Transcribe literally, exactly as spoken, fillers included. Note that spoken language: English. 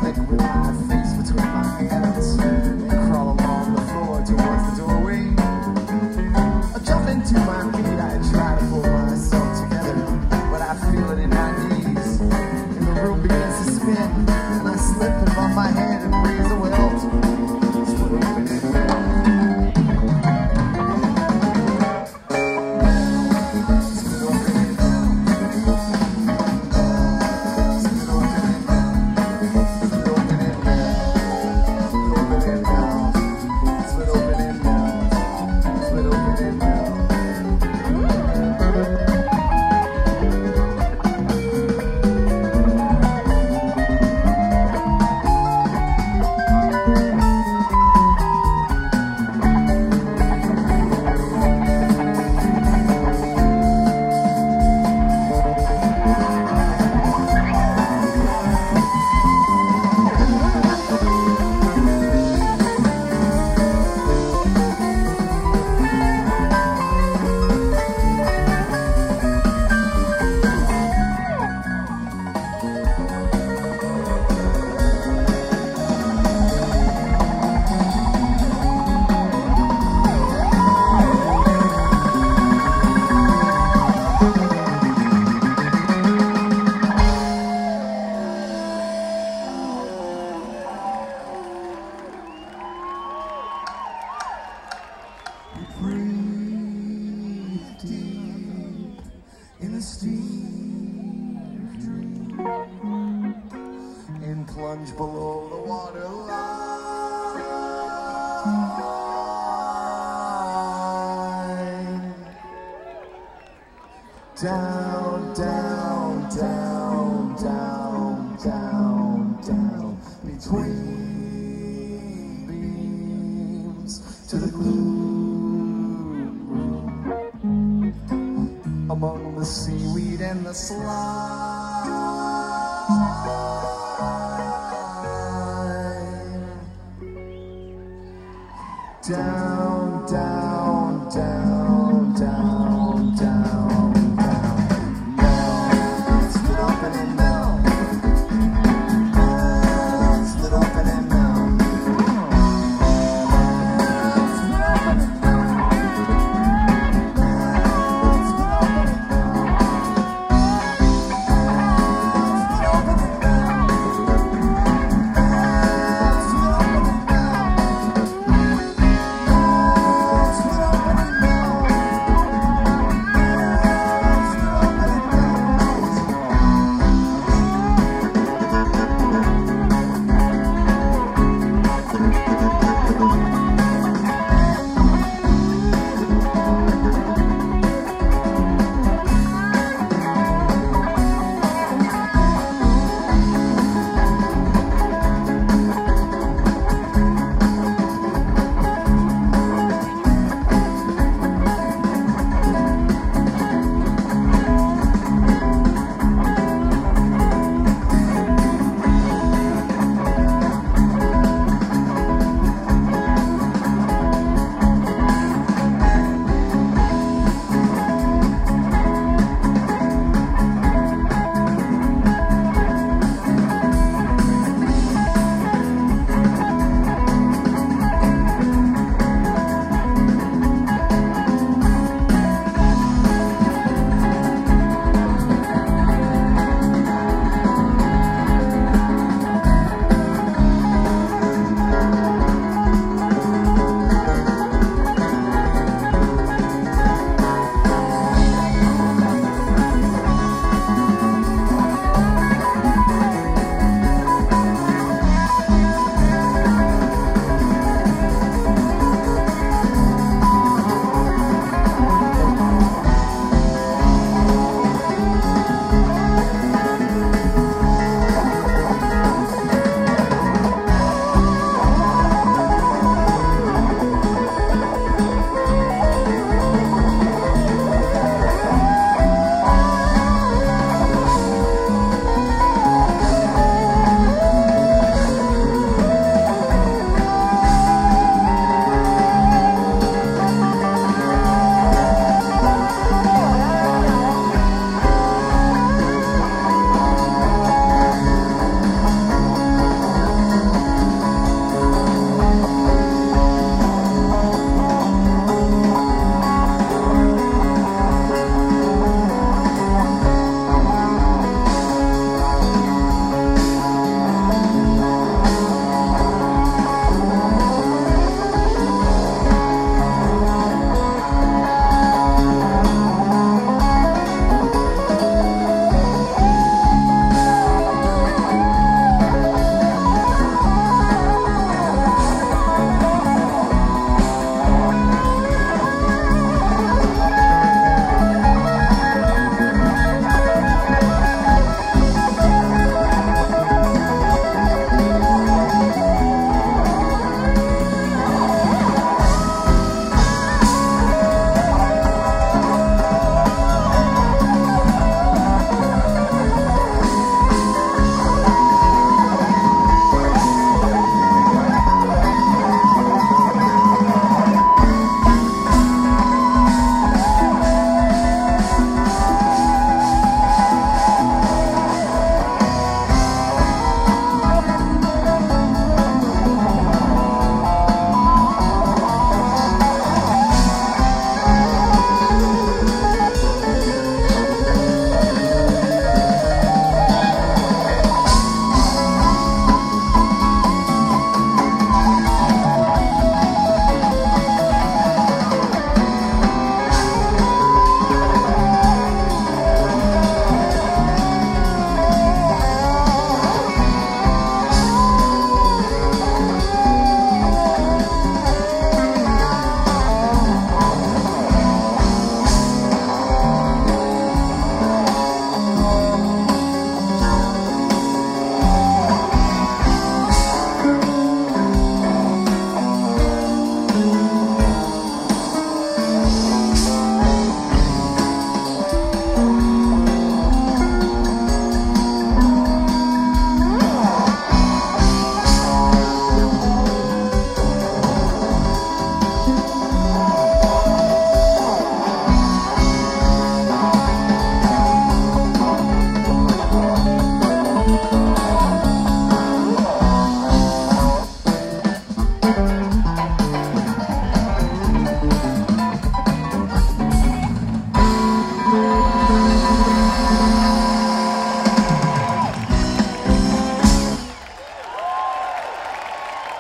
stomach with my face between my hands and crawl along the floor towards the doorway. I jump into my feet, I try to pull myself together, but I feel it in my knees, and the room begins to spin, and I slip and bump my head and raise a welt. Split open and down. Split open and down. Split open and down. Split open and down. Split open and down. Split open and down. Split open and down. Breathe deep in a steam dream and plunge below the waterline. Down, down, down, down, down, down, between beams to the gloom room, among the seaweed and the slime. Down.